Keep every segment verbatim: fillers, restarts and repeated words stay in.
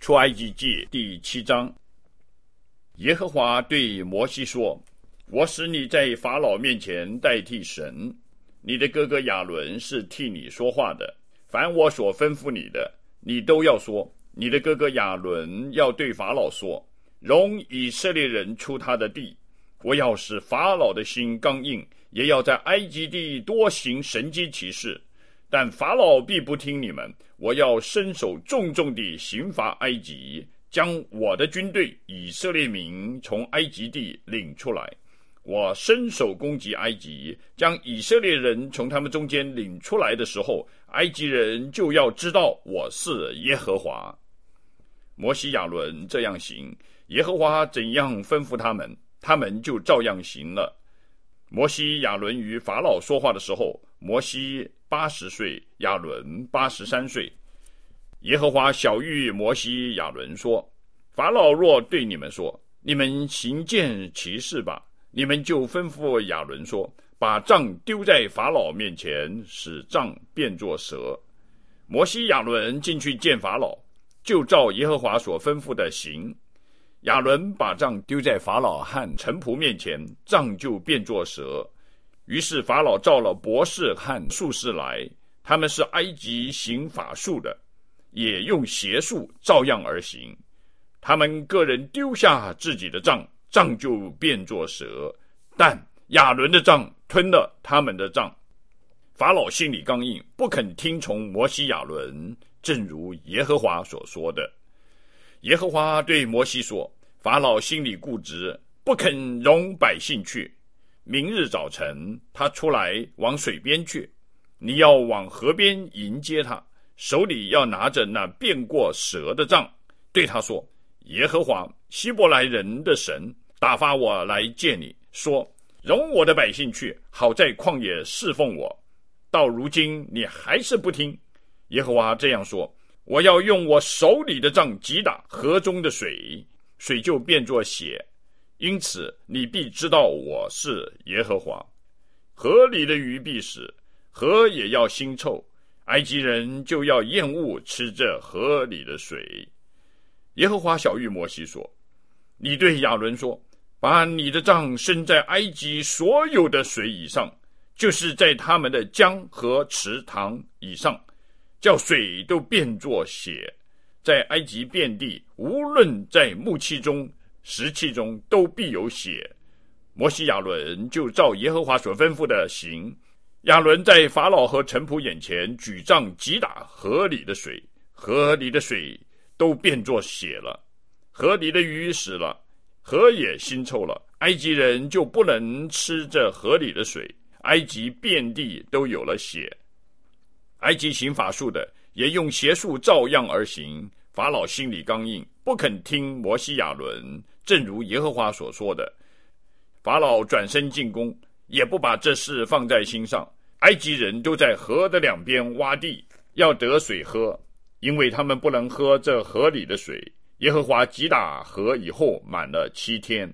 出埃及记第七章，耶和华对摩西说：我使你在法老面前代替神，你的哥哥亚伦是替你说话的。凡我所吩咐你的，你都要说。你的哥哥亚伦要对法老说：容以色列人出他的地。我要使法老的心刚硬，也要在埃及地多行神迹奇事。但法老必不听你们，我要伸手重重地刑罚埃及，将我的军队以色列民从埃及地领出来。我伸手攻击埃及，将以色列人从他们中间领出来的时候，埃及人就要知道我是耶和华。摩西亚伦这样行，耶和华怎样吩咐他们，他们就照样行了。摩西亚伦与法老说话的时候，摩西八十岁，亚伦八十三岁。耶和华晓谕摩西亚伦说：法老若对你们说，你们行件奇事吧，你们就吩咐亚伦说：把杖丢在法老面前，使杖变作蛇。摩西亚伦进去见法老，就照耶和华所吩咐的行。亚伦把杖丢在法老和臣仆面前，杖就变作蛇。于是法老召了博士和术士来，他们是埃及行法术的，也用邪术照样而行。他们个人丢下自己的杖，杖就变作蛇，但亚伦的杖吞了他们的杖。法老心里刚硬，不肯听从摩西亚伦，正如耶和华所说的。耶和华对摩西说：法老心里固执，不肯容百姓去。明日早晨，他出来往水边去，你要往河边迎接他，手里要拿着那变过蛇的杖，对他说：耶和华希伯来人的神打发我来见你，说：容我的百姓去，好在旷野侍奉我。到如今你还是不听。耶和华这样说：我要用我手里的杖击打河中的水，水就变作血，因此你必知道我是耶和华。河里的鱼必死，河也要腥臭，埃及人就要厌恶吃这河里的水。耶和华晓谕摩西说：你对亚伦说，把你的杖伸在埃及所有的水以上，就是在他们的江河池塘以上，叫水都变作血。在埃及遍地，无论在木器中石器中，都必有血。摩西亚伦就照耶和华所吩咐的行。亚伦在法老和臣仆眼前举杖击打河里的水，河里的水都变作血了，河里的鱼死了，河也腥臭了，埃及人就不能吃这河里的水，埃及遍地都有了血。埃及行法术的也用邪术照样而行，法老心里刚硬，不肯听摩西亚伦，正如耶和华所说的。法老转身进宫，也不把这事放在心上。埃及人都在河的两边挖地，要得水喝，因为他们不能喝这河里的水。耶和华击打河以后满了七天。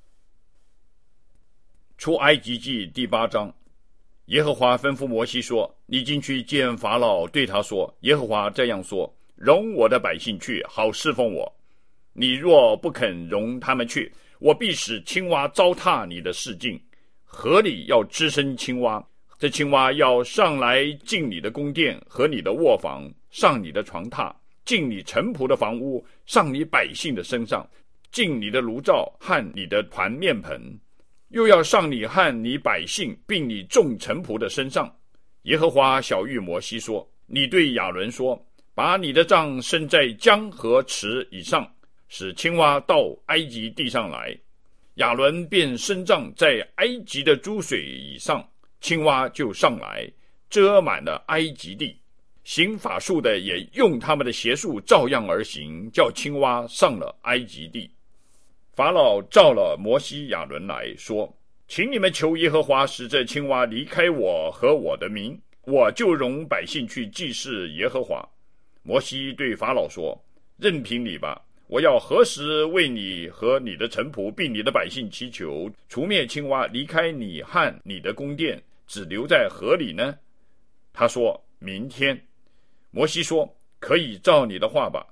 出埃及记第八章，耶和华吩咐摩西说：你进去见法老，对他说：耶和华这样说，容我的百姓去，好侍奉我。你若不肯容他们去，我必使青蛙糟蹋你的示镜，河里要滋生青蛙，这青蛙要上来进你的宫殿和你的卧房，上你的床榻，进你臣仆的房屋，上你百姓的身上，进你的炉灶和你的团面盆，又要上你和你百姓并你众臣仆的身上。耶和华晓谕摩西说：你对亚伦说，把你的杖伸在江河池以上，使青蛙到埃及地上来。亚伦便伸杖在埃及的诸水以上，青蛙就上来，遮满了埃及地。行法术的也用他们的邪术照样而行，叫青蛙上了埃及地。法老召了摩西亚伦来说：请你们求耶和华使这青蛙离开我和我的民，我就容百姓去祭祀耶和华。摩西对法老说：任凭你吧，我要何时为你和你的臣仆并你的百姓祈求，除灭青蛙，离开你和你的宫殿，只留在河里呢？他说：明天。摩西说：可以照你的话吧。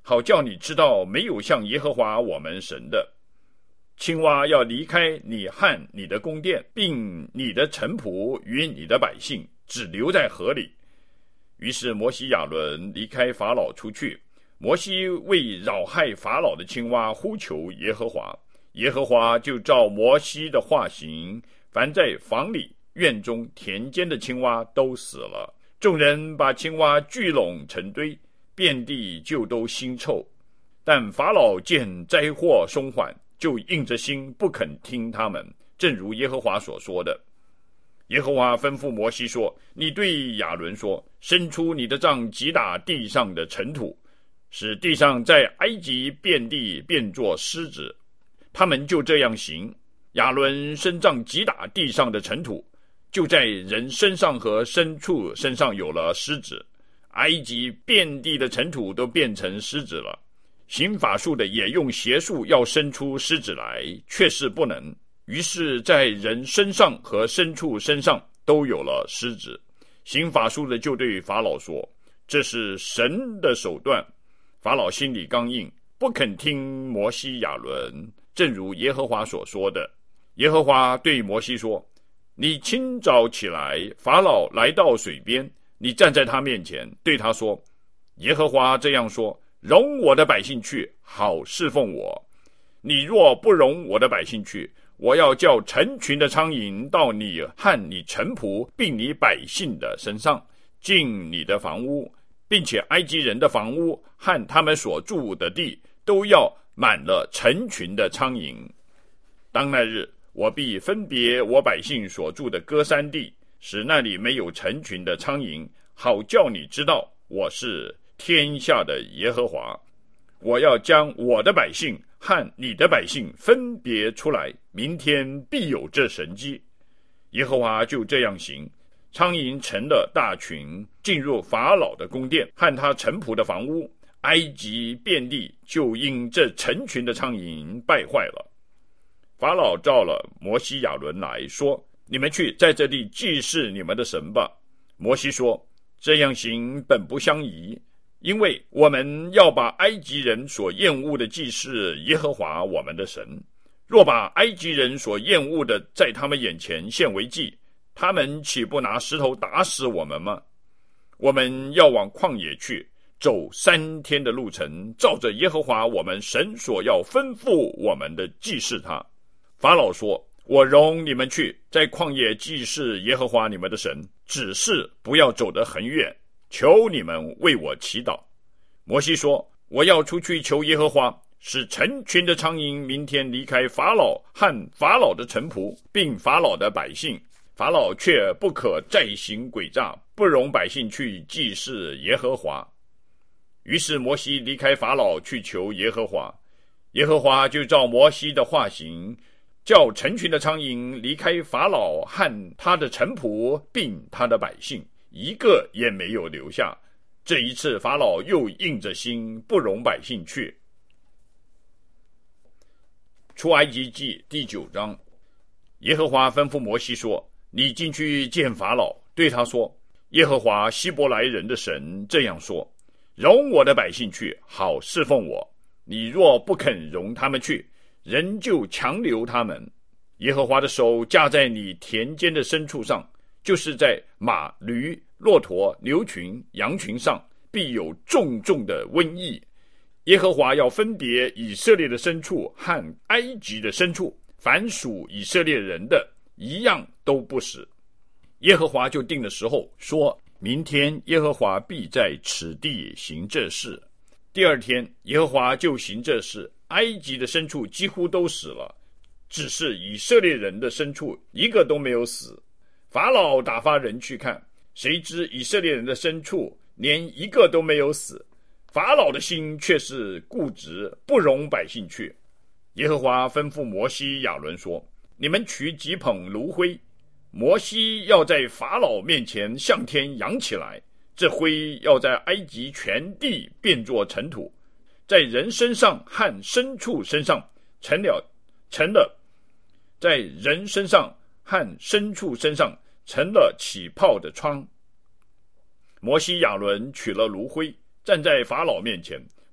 好叫你知道没有像耶和华我们神的。青蛙要离开你和你的宫殿，并你的臣仆与你的百姓，只留在河里。于是摩西亚伦离开法老出去，摩西为扰害法老的青蛙呼求耶和华，耶和华就照摩西的话行，凡在房里、院中、田间的青蛙都死了。众人把青蛙聚拢成堆，遍地就都腥臭。但法老见灾祸松缓，就硬着心不肯听他们，正如耶和华所说的。耶和华吩咐摩西说：你对亚伦说，伸出你的杖击打地上的尘土，使地上在埃及遍地变作狮子。他们就这样行。亚伦伸杖击打地上的尘土，就在人身上和牲畜身上有了狮子。埃及遍地的尘土都变成狮子了。行法术的也用邪术要生出狮子来，却是不能。于是在人身上和牲畜身上都有了狮子。行法术的就对法老说，这是神的手段。法老心里刚硬，不肯听摩西亚伦，正如耶和华所说的。耶和华对摩西说，你清早起来，法老来到水边，你站在他面前，对他说，耶和华这样说，容我的百姓去，好侍奉我。你若不容我的百姓去，我要叫成群的苍蝇到你和你臣仆并你百姓的身上，进你的房屋，并且埃及人的房屋和他们所住的地都要满了成群的苍蝇。当那日，我必分别我百姓所住的歌珊地，使那里没有成群的苍蝇，好叫你知道我是天下的耶和华。我要将我的百姓和你的百姓分别出来，明天必有这神迹。耶和华就这样行，苍蝇成了大群，进入法老的宫殿和他臣仆的房屋，埃及遍地就因这成群的苍蝇败坏了。法老召了摩西亚伦来说，你们去在这地祭祀你们的神吧。摩西说，这样行本不相宜，因为我们要把埃及人所厌恶的祭祀耶和华我们的神。若把埃及人所厌恶的在他们眼前献为祭，他们岂不拿石头打死我们吗？我们要往旷野去，走三天的路程，照着耶和华我们神所要吩咐我们的祭祀他。法老说，我容你们去，在旷野祭祀耶和华你们的神，只是不要走得很远，求你们为我祈祷。摩西说，我要出去求耶和华，使成群的苍蝇明天离开法老和法老的臣仆，并法老的百姓。法老却不可再行诡诈，不容百姓去祭祀耶和华。于是摩西离开法老去求耶和华，耶和华就照摩西的话行，叫成群的苍蝇离开法老和他的臣仆并他的百姓，一个也没有留下。这一次法老又硬着心，不容百姓去。出埃及记第九章，耶和华吩咐摩西说，你进去见法老，对他说，耶和华希伯来人的神这样说，容我的百姓去，好侍奉我。你若不肯容他们去，人就强留他们。耶和华的手架在你田间的牲畜上，就是在马、驴、骆驼、牛群、羊群上，必有重重的瘟疫。耶和华要分别以色列的牲畜和埃及的牲畜，凡属以色列人的，一样都不死。耶和华就定了时候，说明天耶和华必在此地行这事。第二天，耶和华就行这事，埃及的牲畜几乎都死了，只是以色列人的牲畜一个都没有死。法老打发人去看，谁知以色列人的牲畜连一个都没有死。法老的心却是固执，不容百姓去。耶和华吩咐摩西亚伦说，你们取几捧炉灰，摩西要在法老面前向天扬起来，这灰要在埃及全地变作尘土，在人身上和牲畜身上成了成了在人身上和牲畜身上成了起泡的疮。摩西亚伦取了炉灰，站在法老面前，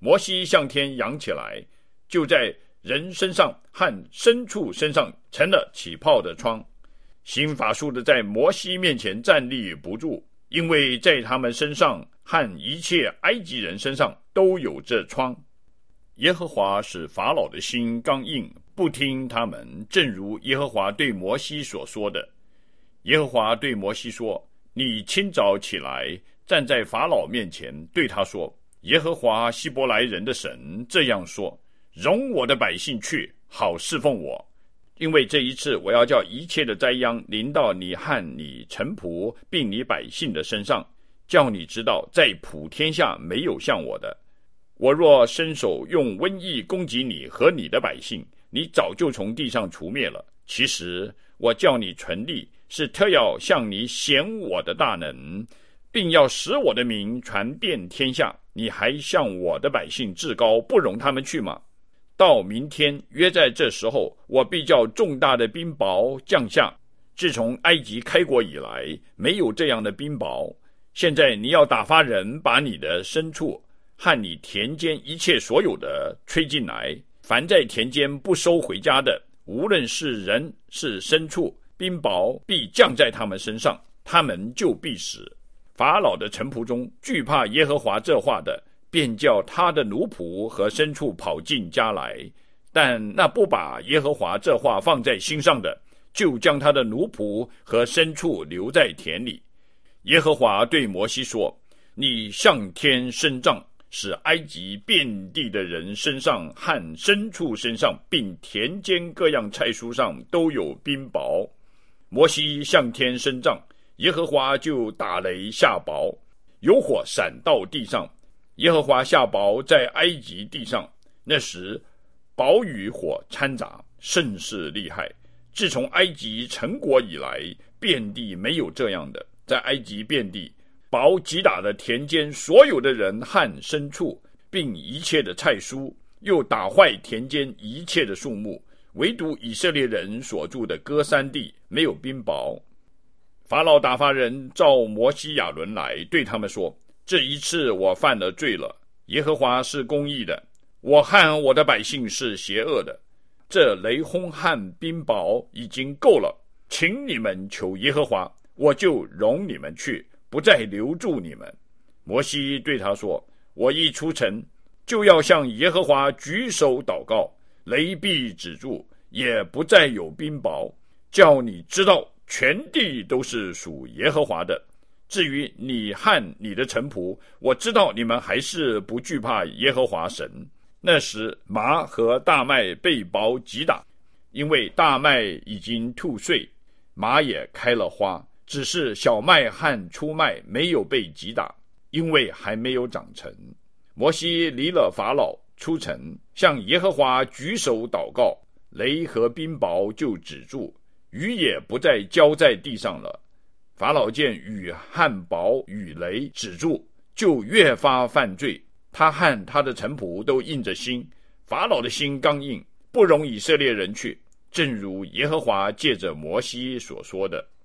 摩西向天扬起来，就在人身上和牲畜身上成了起泡的疮。行法术的在摩西面前站立不住，因为在他们身上和一切埃及人身上都有这疮。耶和华使法老的心刚硬，不听他们，正如耶和华对摩西所说的。耶和华对摩西说：你清早起来，站在法老面前，对他说：耶和华希伯来人的神这样说，容我的百姓去，好侍奉我。因为这一次我要叫一切的灾殃临到你和你臣仆并你百姓的身上，叫你知道在普天下没有像我的。我若伸手用瘟疫攻击你和你的百姓，你早就从地上除灭了。其实我叫你存立，是特要向你显我的大能，并要使我的名传遍天下。你还向我的百姓至高，不容他们去吗？到明天约在这时候，我必叫重大的冰雹降下。自从埃及开国以来，没有这样的冰雹。现在你要打发人把你的牲畜和你田间一切所有的吹进来，凡在田间不收回家的，无论是人是牲畜，冰雹必降在他们身上，他们就必死。法老的臣仆中惧怕耶和华这话的，便叫他的奴仆和牲畜跑进家来，但那不把耶和华这话放在心上的，就将他的奴仆和牲畜留在田里。耶和华对摩西说：你向天伸杖，使埃及遍地的人身上和牲畜身上，并田间各样菜蔬上都有冰雹。摩西向天伸杖，耶和华就打雷下雹，有火闪到地上。耶和华下雹在埃及地上，那时雹与火掺杂，甚是厉害。自从埃及成国以来，遍地没有这样的。在埃及遍地，雹击打了田间所有的人和牲畜，并一切的菜蔬，又打坏田间一切的树木，唯独以色列人所住的歌珊地没有冰雹。法老打发人召摩西亚伦来，对他们说：这一次我犯了罪了，耶和华是公义的，我和我的百姓是邪恶的。这雷轰和冰雹已经够了，请你们求耶和华，我就容你们去，不再留住你们。摩西对他说：我一出城，就要向耶和华举手祷告，雷必止住，也不再有冰雹，叫你知道全地都是属耶和华的。至于你和你的臣仆，我知道你们还是不惧怕耶和华神。那时麻和大麦被雹击打，因为大麦已经吐穗，麻也开了花，只是小麦和粗麦没有被击打，因为还没有长成。摩西离了法老，出城，向耶和华举手祷告，雷和冰雹就止住，雨也不再浇在地上了。法老见雨和雹雨雷止住，就越发犯罪，他和他的臣仆都硬着心。法老的心刚硬，不容以色列人去，正如耶和华借着摩西所说的。